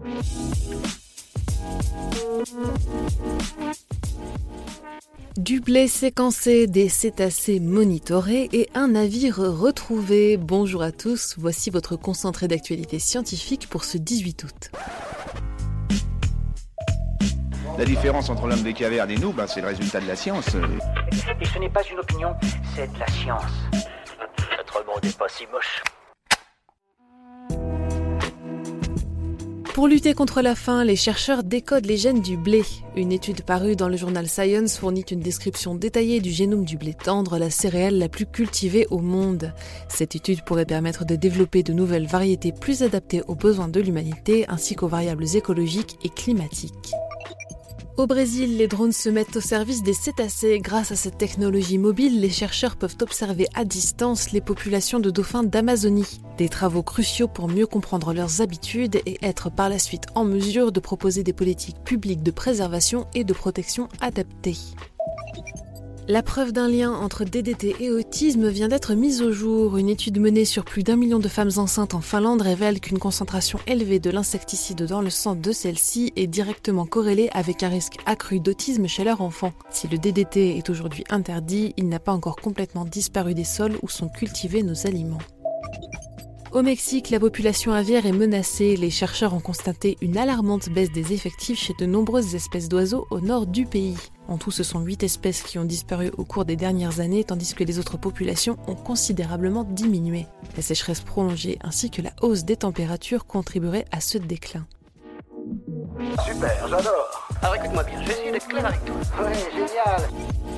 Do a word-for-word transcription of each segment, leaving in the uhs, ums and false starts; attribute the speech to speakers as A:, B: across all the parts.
A: Du blé séquencé, des cétacés monitorés et un navire retrouvé. Bonjour à tous, voici votre concentré d'actualité scientifique pour ce dix-huit août.
B: La différence entre l'homme des cavernes et nous, ben, c'est le résultat de la science.
C: Et ce n'est pas une opinion, c'est de la science. Notre monde n'est pas si moche.
A: Pour lutter contre la faim, les chercheurs décodent les gènes du blé. Une étude parue dans le journal Science fournit une description détaillée du génome du blé tendre, la céréale la plus cultivée au monde. Cette étude pourrait permettre de développer de nouvelles variétés plus adaptées aux besoins de l'humanité ainsi qu'aux variables écologiques et climatiques. Au Brésil, les drones se mettent au service des cétacés. Grâce à cette technologie mobile, les chercheurs peuvent observer à distance les populations de dauphins d'Amazonie. Des travaux cruciaux pour mieux comprendre leurs habitudes et être par la suite en mesure de proposer des politiques publiques de préservation et de protection adaptées. La preuve d'un lien entre D D T et autisme vient d'être mise au jour. Une étude menée sur plus d'un million de femmes enceintes en Finlande révèle qu'une concentration élevée de l'insecticide dans le sang de celles-ci est directement corrélée avec un risque accru d'autisme chez leur enfant. Si le D D T est aujourd'hui interdit, il n'a pas encore complètement disparu des sols où sont cultivés nos aliments. Au Mexique, la population aviaire est menacée. Les chercheurs ont constaté une alarmante baisse des effectifs chez de nombreuses espèces d'oiseaux au nord du pays. En tout, ce sont huit espèces qui ont disparu au cours des dernières années, tandis que les autres populations ont considérablement diminué. La sécheresse prolongée ainsi que la hausse des températures contribueraient à ce déclin.
C: Super, j'adore. Alors écoute-moi bien, je vais essayer d'être clair avec toi. Ouais, génial.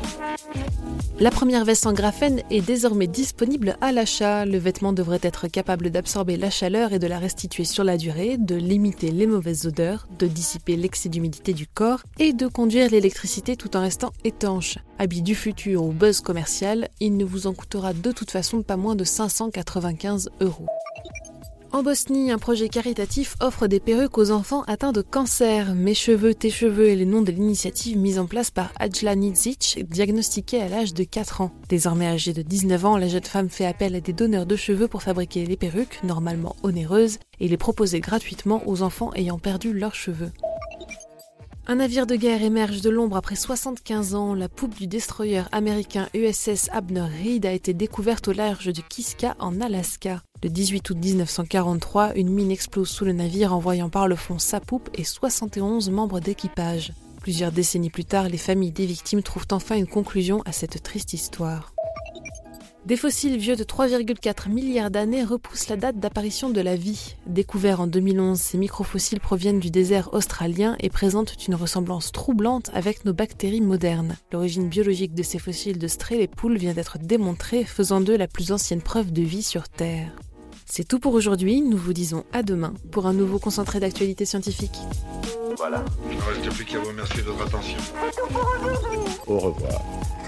A: La première veste en graphène est désormais disponible à l'achat. Le vêtement devrait être capable d'absorber la chaleur et de la restituer sur la durée, de limiter les mauvaises odeurs, de dissiper l'excès d'humidité du corps et de conduire l'électricité tout en restant étanche. Habit du futur ou buzz commercial, il ne vous en coûtera de toute façon pas moins de cinq cent quatre-vingt-quinze euros. En Bosnie, un projet caritatif offre des perruques aux enfants atteints de cancer. Mes cheveux, tes cheveux est le nom de l'initiative mise en place par Adjla Nidzic, diagnostiquée à l'âge de quatre ans. Désormais âgée de dix-neuf ans, la jeune femme fait appel à des donneurs de cheveux pour fabriquer les perruques, normalement onéreuses, et les proposer gratuitement aux enfants ayant perdu leurs cheveux. Un navire de guerre émerge de l'ombre après soixante-quinze ans. La poupe du destroyer américain U S S Abner Reed a été découverte au large de Kiska en Alaska. Le dix-huit août dix-neuf cent quarante-trois, une mine explose sous le navire envoyant par le fond sa poupe et soixante et onze membres d'équipage. Plusieurs décennies plus tard, les familles des victimes trouvent enfin une conclusion à cette triste histoire. Des fossiles vieux de trois virgule quatre milliards d'années repoussent la date d'apparition de la vie. Découverts en deux mille onze, ces microfossiles proviennent du désert australien et présentent une ressemblance troublante avec nos bactéries modernes. L'origine biologique de ces fossiles de Strellepouls vient d'être démontrée, faisant d'eux la plus ancienne preuve de vie sur Terre. C'est tout pour aujourd'hui, nous vous disons à demain pour un nouveau concentré d'actualité scientifique.
D: Voilà. Il ne reste plus qu'à vous remercier de votre attention.
B: Au revoir.